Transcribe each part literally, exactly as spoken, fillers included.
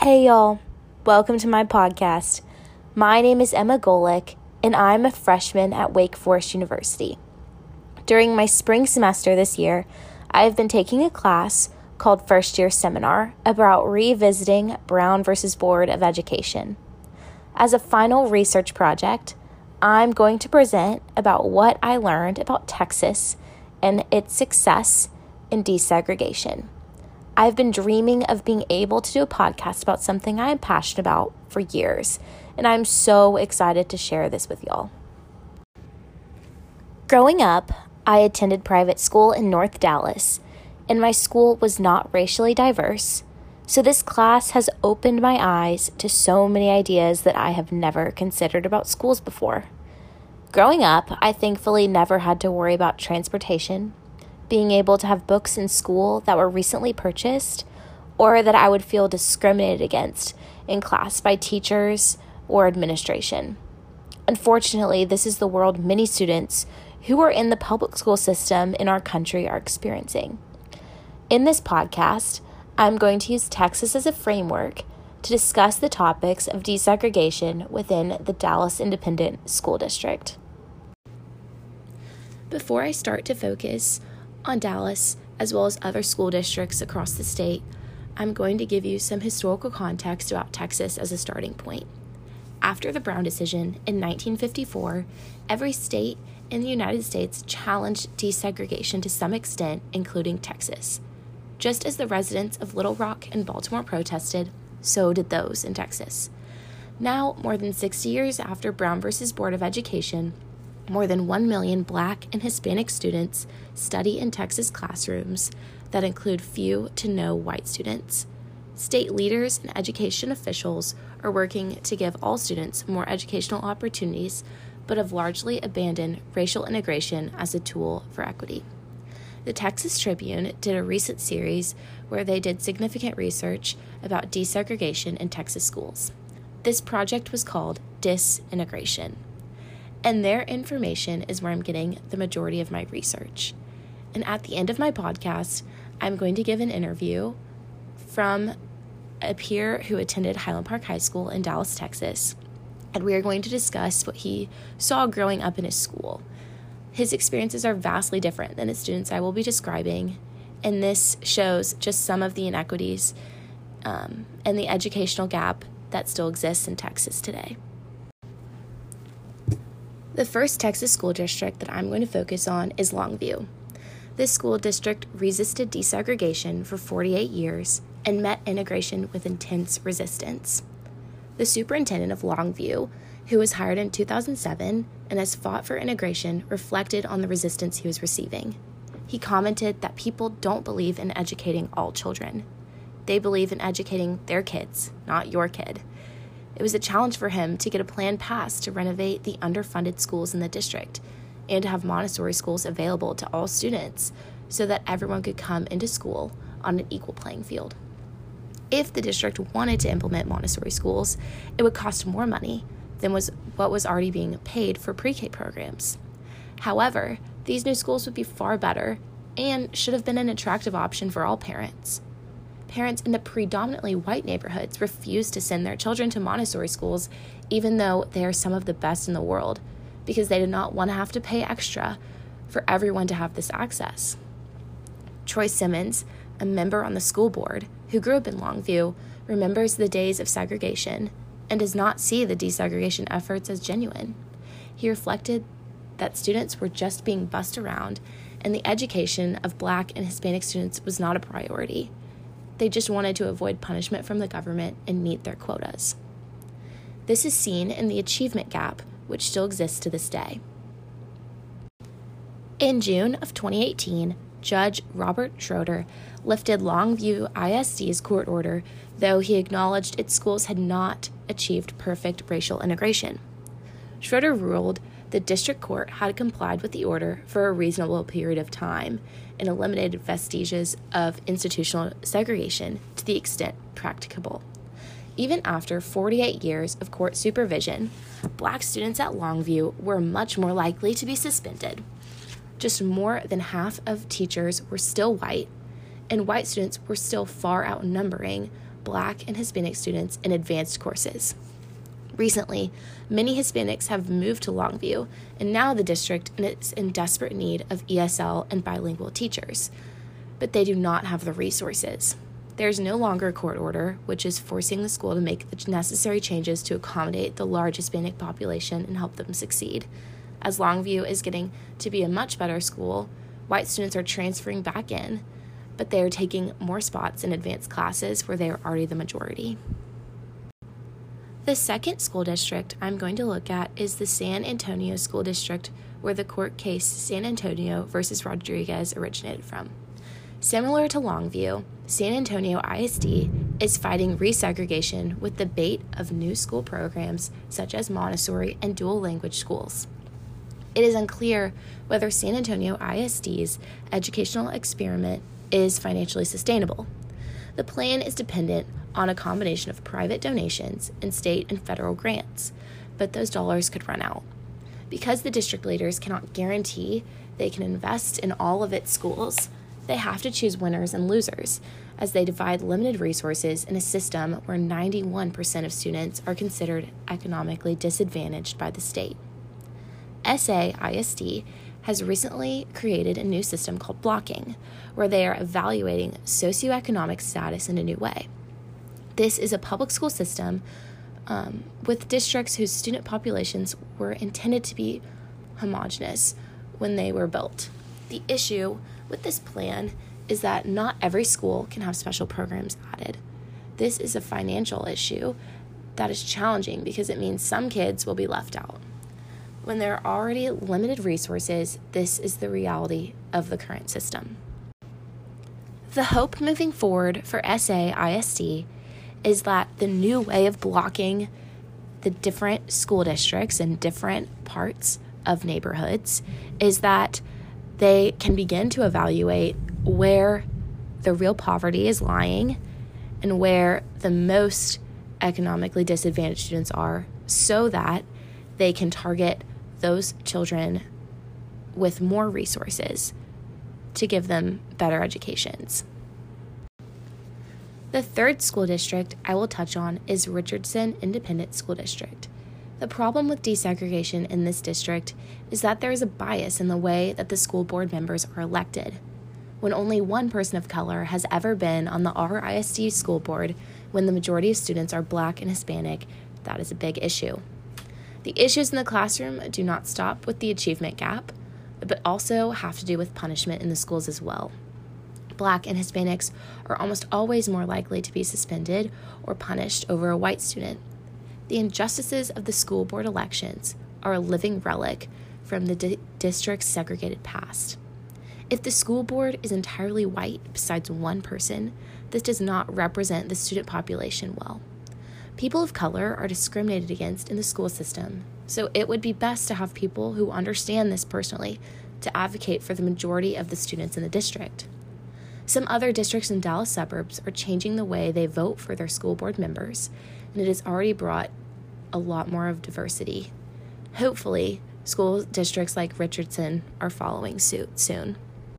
Hey y'all, welcome to my podcast. My name is Emma Golick, and I'm a freshman at Wake Forest University. During my spring semester this year, I have been taking a class called First Year Seminar about revisiting Brown versus Board of Education. As a final research project, I'm going to present about what I learned about Texas and its success in desegregation. I've been dreaming of being able to do a podcast about something I am passionate about for years, and I'm so excited to share this with y'all. Growing up, I attended private school in North Dallas, and my school was not racially diverse, so this class has opened my eyes to so many ideas that I have never considered about schools before. Growing up, I thankfully never had to worry about transportation, being able to have books in school that were recently purchased, or that I would feel discriminated against in class by teachers or administration. Unfortunately, this is the world many students who are in the public school system in our country are experiencing. In this podcast, I'm going to use Texas as a framework to discuss the topics of desegregation within the Dallas Independent School District. Before I start to focus on Dallas, as well as other school districts across the state, I'm going to give you some historical context about Texas as a starting point. After the Brown decision in nineteen fifty-four, every state in the United States challenged desegregation to some extent, including Texas. Just as the residents of Little Rock and Baltimore protested, so did those in Texas. Now, more than sixty years after Brown versus Board of Education, more than one million Black and Hispanic students study in Texas classrooms that include few to no white students. State leaders and education officials are working to give all students more educational opportunities, but have largely abandoned racial integration as a tool for equity. The Texas Tribune did a recent series where they did significant research about desegregation in Texas schools. This project was called Disintegration. And their information is where I'm getting the majority of my research. And at the end of my podcast, I'm going to give an interview from a peer who attended Highland Park High School in Dallas, Texas. And we are going to discuss what he saw growing up in his school. His experiences are vastly different than the students I will be describing, and this shows just some of the inequities um, and the educational gap that still exists in Texas today. The first Texas school district that I'm going to focus on is Longview. This school district resisted desegregation for forty-eight years and met integration with intense resistance. The superintendent of Longview, who was hired in two thousand seven and has fought for integration, reflected on the resistance he was receiving. He commented that people don't believe in educating all children. They believe in educating their kids, not your kid. It was a challenge for him to get a plan passed to renovate the underfunded schools in the district and to have Montessori schools available to all students so that everyone could come into school on an equal playing field. If the district wanted to implement Montessori schools, it would cost more money than was what was already being paid for pre-K programs. However, these new schools would be far better and should have been an attractive option for all parents. Parents in the predominantly white neighborhoods refused to send their children to Montessori schools, even though they are some of the best in the world, because they did not want to have to pay extra for everyone to have this access. Troy Simmons, a member on the school board who grew up in Longview, remembers the days of segregation and does not see the desegregation efforts as genuine. He reflected that students were just being bussed around, and the education of Black and Hispanic students was not a priority. They just wanted to avoid punishment from the government and meet their quotas. This is seen in the achievement gap, which still exists to this day. In June of twenty eighteen, Judge Robert Schroeder lifted Longview I S D's court order, though he acknowledged its schools had not achieved perfect racial integration. Schroeder ruled the district court had complied with the order for a reasonable period of time and eliminated vestiges of institutional segregation to the extent practicable. Even after forty-eight years of court supervision, Black students at Longview were much more likely to be suspended. Just more than half of teachers were still white, and white students were still far outnumbering Black and Hispanic students in advanced courses. Recently, many Hispanics have moved to Longview, and now the district is in desperate need of E S L and bilingual teachers, but they do not have the resources. There is no longer a court order, which is forcing the school to make the necessary changes to accommodate the large Hispanic population and help them succeed. As Longview is getting to be a much better school, white students are transferring back in, but they are taking more spots in advanced classes where they are already the majority. The second school district I'm going to look at is the San Antonio School District, where the court case San Antonio versus Rodriguez originated from. Similar to Longview, San Antonio I S D is fighting resegregation with the bait of new school programs such as Montessori and dual language schools. It is unclear whether San Antonio I S D's educational experiment is financially sustainable. The plan is dependent on a combination of private donations and state and federal grants, but those dollars could run out. Because the district leaders cannot guarantee they can invest in all of its schools, they have to choose winners and losers as they divide limited resources in a system where ninety-one percent of students are considered economically disadvantaged by the state. S A I S D has recently created a new system called blocking, where they are evaluating socioeconomic status in a new way. This is a public school system um, with districts whose student populations were intended to be homogeneous when they were built. The issue with this plan is that not every school can have special programs added. This is a financial issue that is challenging because it means some kids will be left out. When there are already limited resources, this is the reality of the current system. The hope moving forward for S A I S D is that the new way of blocking the different school districts in different parts of neighborhoods is that they can begin to evaluate where the real poverty is lying and where the most economically disadvantaged students are, so that they can target those children with more resources to give them better educations. The third school district I will touch on is Richardson Independent School District. The problem with desegregation in this district is that there is a bias in the way that the school board members are elected. When only one person of color has ever been on the R I S D school board, when the majority of students are Black and Hispanic, that is a big issue. The issues in the classroom do not stop with the achievement gap, but also have to do with punishment in the schools as well. Black and Hispanics are almost always more likely to be suspended or punished over a white student. The injustices of the school board elections are a living relic from the di- district's segregated past. If the school board is entirely white besides one person, this does not represent the student population well. People of color are discriminated against in the school system, so it would be best to have people who understand this personally to advocate for the majority of the students in the district. Some other districts in Dallas suburbs are changing the way they vote for their school board members, and it has already brought a lot more of diversity. Hopefully, school districts like Richardson are following suit soon.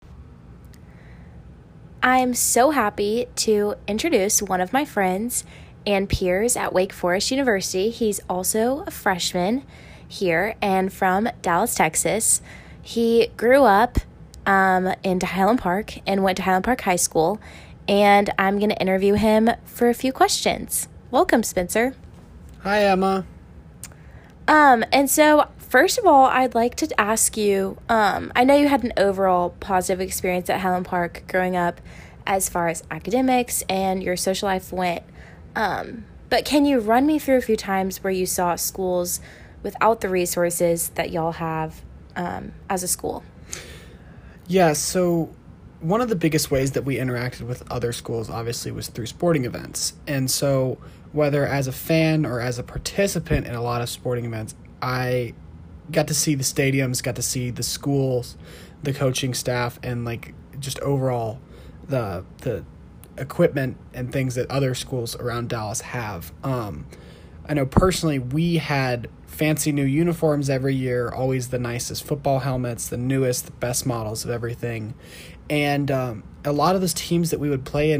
I am so happy to introduce one of my friends and peers at Wake Forest University. He's also a freshman here and from Dallas, Texas. He grew up um, in Highland Park and went to Highland Park High School, and I'm going to interview him for a few questions. Welcome, Spencer. Hi, Emma. Um, and so, first of all, I'd like to ask you, um, I know you had an overall positive experience at Highland Park growing up as far as academics and your social life went, um, but can you run me through a few times where you saw schools without the resources that y'all have um, as a school? Yeah, so one of the biggest ways that we interacted with other schools, obviously, was through sporting events. And so whether as a fan or as a participant in a lot of sporting events, I got to see the stadiums, got to see the schools, the coaching staff, and like just overall the the equipment and things that other schools around Dallas have. Um, I know personally we had fancy new uniforms every year, always the nicest football helmets, the newest, the best models of everything. And um, a lot of those teams that we would play in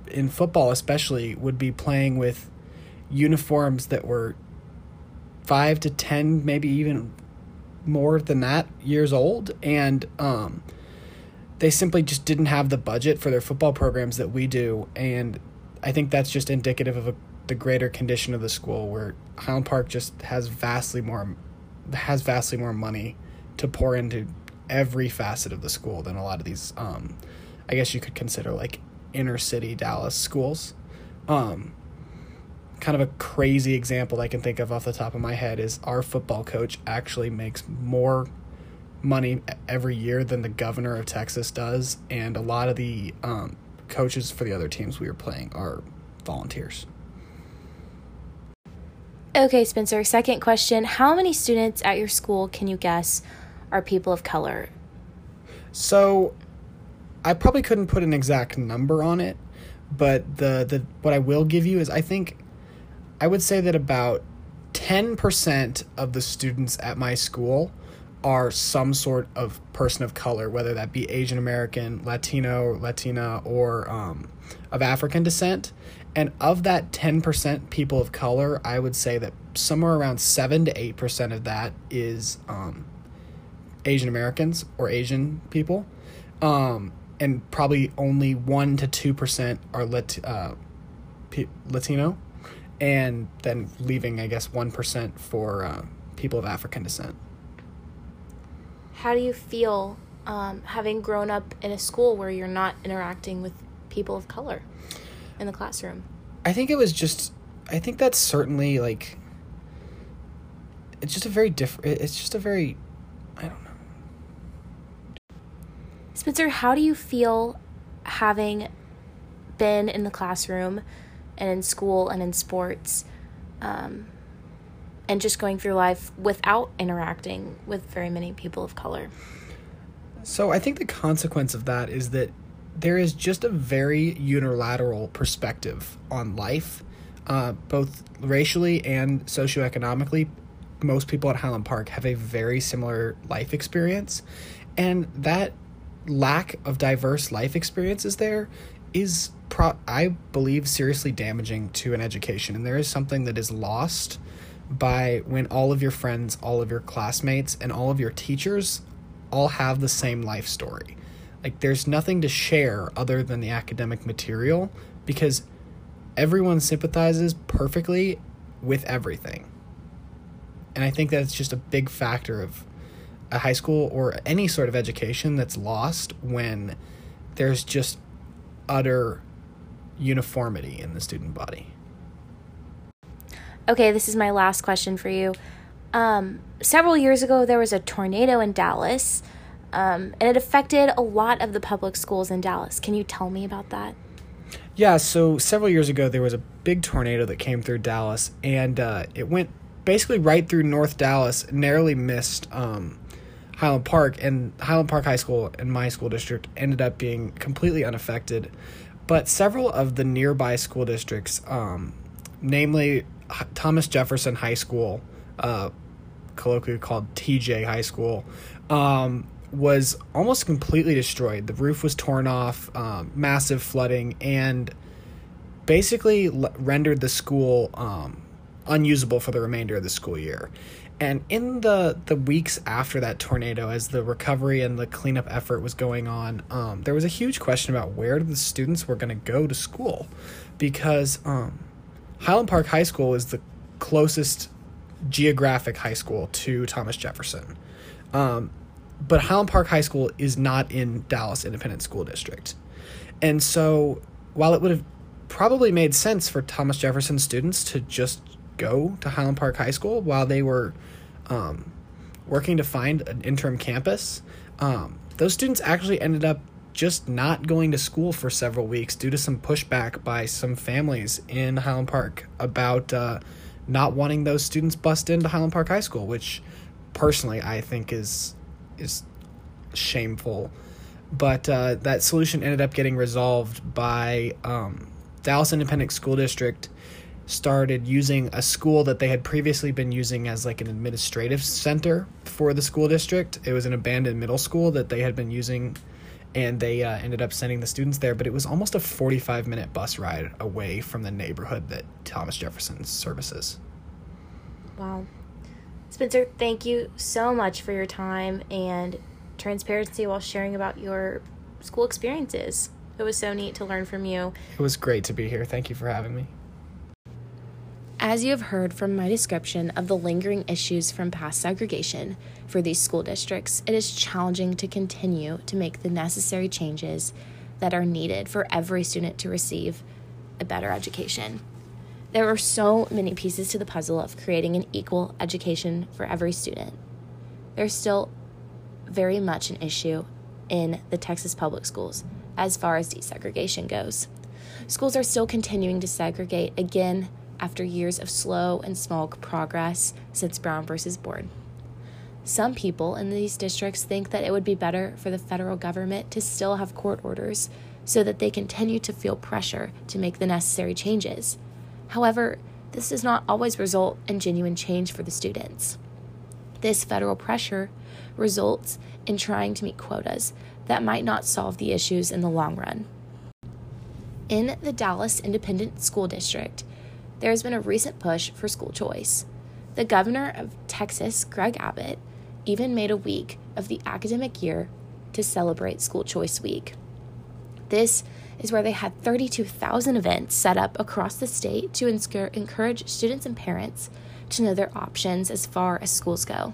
in football especially, would be playing with uniforms that were five to ten, maybe even more than that, years old. And um, they simply just didn't have the budget for their football programs that we do. And I think that's just indicative of a, the greater condition of the school, where Highland Park just has vastly more has vastly more money to pour into every facet of the school than a lot of these, um, I guess you could consider like inner city Dallas schools. Um, kind of a crazy example I can think of off the top of my head is our football coach actually makes more money every year than the governor of Texas does, and a lot of the um, coaches for the other teams we were playing are volunteers. Okay, Spencer, second question. How many students at your school, can you guess, are people of color? So I probably couldn't put an exact number on it, but the, the what I will give you is I think I would say that about ten percent of the students at my school are some sort of person of color, whether that be Asian American, Latino, Latina, or um, of African descent. And of that ten percent people of color, I would say that somewhere around seven to eight percent of that is um, Asian Americans or Asian people. Um, and probably only one to two percent are Lat- uh, P- Latino. And then leaving, I guess, one percent for uh, people of African descent. How do you feel um, having grown up in a school where you're not interacting with people of color in the classroom? I think it was just, I think that's certainly, like, it's just a very different, it's just a very, I don't know. Spencer, how do you feel having been in the classroom and in school and in sports, um, and just going through life without interacting with very many people of color? So I think the consequence of that is that there is just a very unilateral perspective on life, uh, both racially and socioeconomically. Most people at Highland Park have a very similar life experience, and that lack of diverse life experiences there is, pro- I believe, seriously damaging to an education. And there is something that is lost by when all of your friends, all of your classmates, and all of your teachers all have the same life story. Like, there's nothing to share other than the academic material, because everyone sympathizes perfectly with everything. And I think that's just a big factor of a high school or any sort of education that's lost when there's just utter uniformity in the student body. Okay, this is my last question for you. Um, several years ago, there was a tornado in Dallas, um, and it affected a lot of the public schools in Dallas. Can you tell me about that? Yeah, so several years ago, there was a big tornado that came through Dallas, and uh, it went basically right through North Dallas, narrowly missed um, Highland Park, and Highland Park High School and my school district ended up being completely unaffected. But several of the nearby school districts, um, namely Thomas Jefferson High School, uh, colloquially called T J High School, um, was almost completely destroyed. The roof was torn off, um, massive flooding, and basically l- rendered the school um, unusable for the remainder of the school year. And in the, the weeks after that tornado, as the recovery and the cleanup effort was going on, um, there was a huge question about where the students were going to go to school, because um, Highland Park High School is the closest geographic high school to Thomas Jefferson. Um, but Highland Park High School is not in Dallas Independent School District. And so while it would have probably made sense for Thomas Jefferson students to just go to Highland Park High School while they were um, working to find an interim campus, um, those students actually ended up just not going to school for several weeks due to some pushback by some families in Highland Park about uh, not wanting those students bussed into Highland Park High School, which personally I think is is shameful. But uh, that solution ended up getting resolved by um, Dallas Independent School District started using a school that they had previously been using as like an administrative center for the school district. It was an abandoned middle school that they had been using and they uh, ended up sending the students there, but it was almost a forty-five minute bus ride away from the neighborhood that Thomas Jefferson services. Wow. Spencer, thank you so much for your time and transparency while sharing about your school experiences. It was so neat to learn from you. It was great to be here. Thank you for having me. As you have heard from my description of the lingering issues from past segregation for these school districts, it is challenging to continue to make the necessary changes that are needed for every student to receive a better education. There are so many pieces to the puzzle of creating an equal education for every student. There's still very much an issue in the Texas public schools as far as desegregation goes. Schools are still continuing to segregate again after years of slow and small progress since Brown versus Board. Some people in these districts think that it would be better for the federal government to still have court orders so that they continue to feel pressure to make the necessary changes. However, this does not always result in genuine change for the students. This federal pressure results in trying to meet quotas that might not solve the issues in the long run. In the Dallas Independent School District, there has been a recent push for school choice. The governor of Texas, Greg Abbott, even made a week of the academic year to celebrate School Choice Week. This is where they had thirty-two thousand events set up across the state to inscur- encourage students and parents to know their options as far as schools go.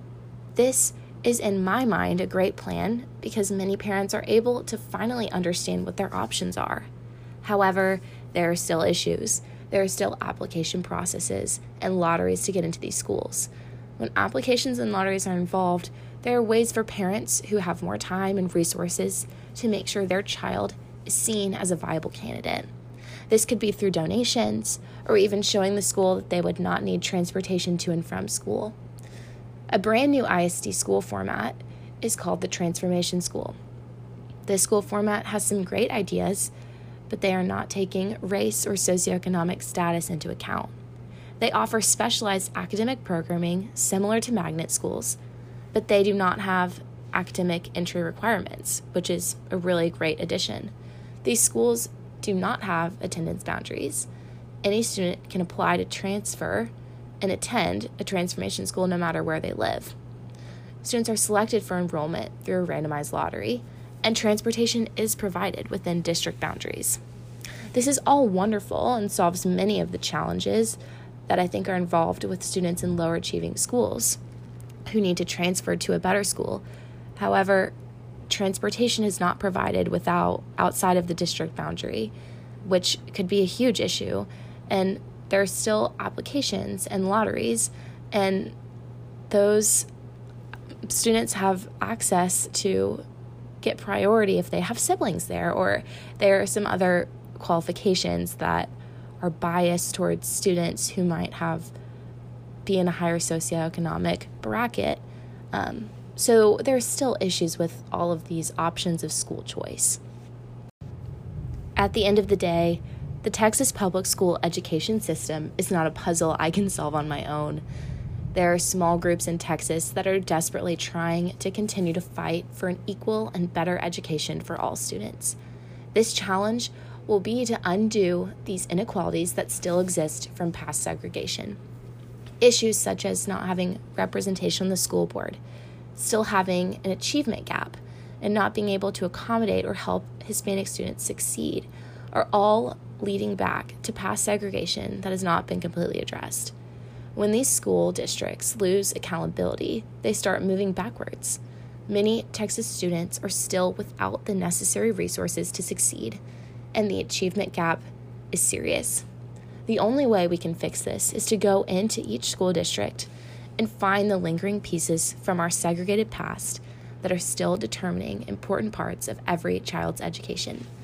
This is, in my mind, a great plan because many parents are able to finally understand what their options are. However, there are still issues. There are still application processes and lotteries to get into these schools. When applications and lotteries are involved, there are ways for parents who have more time and resources to make sure their child is seen as a viable candidate. This could be through donations or even showing the school that they would not need transportation to and from school. A brand new I S D school format is called the Transformation School. This school format has some great ideas, but they are not taking race or socioeconomic status into account. They offer specialized academic programming similar to magnet schools, but they do not have academic entry requirements, which is a really great addition. These schools do not have attendance boundaries. Any student can apply to transfer and attend a transformation school no matter where they live. Students are selected for enrollment through a randomized lottery, and transportation is provided within district boundaries. This is all wonderful and solves many of the challenges that I think are involved with students in lower achieving schools who need to transfer to a better school. However, transportation is not provided without outside of the district boundary, which could be a huge issue, and there are still applications and lotteries, and those students have access to get priority if they have siblings there, or there are some other qualifications that are biased towards students who might have be in a higher socioeconomic bracket. Um, so there are still issues with all of these options of school choice. At the end of the day, the Texas public school education system is not a puzzle I can solve on my own. There are small groups in Texas that are desperately trying to continue to fight for an equal and better education for all students. This challenge will be to undo these inequalities that still exist from past segregation. Issues such as not having representation on the school board, still having an achievement gap, and not being able to accommodate or help Hispanic students succeed are all leading back to past segregation that has not been completely addressed. When these school districts lose accountability, they start moving backwards. Many Texas students are still without the necessary resources to succeed, and the achievement gap is serious. The only way we can fix this is to go into each school district and find the lingering pieces from our segregated past that are still determining important parts of every child's education.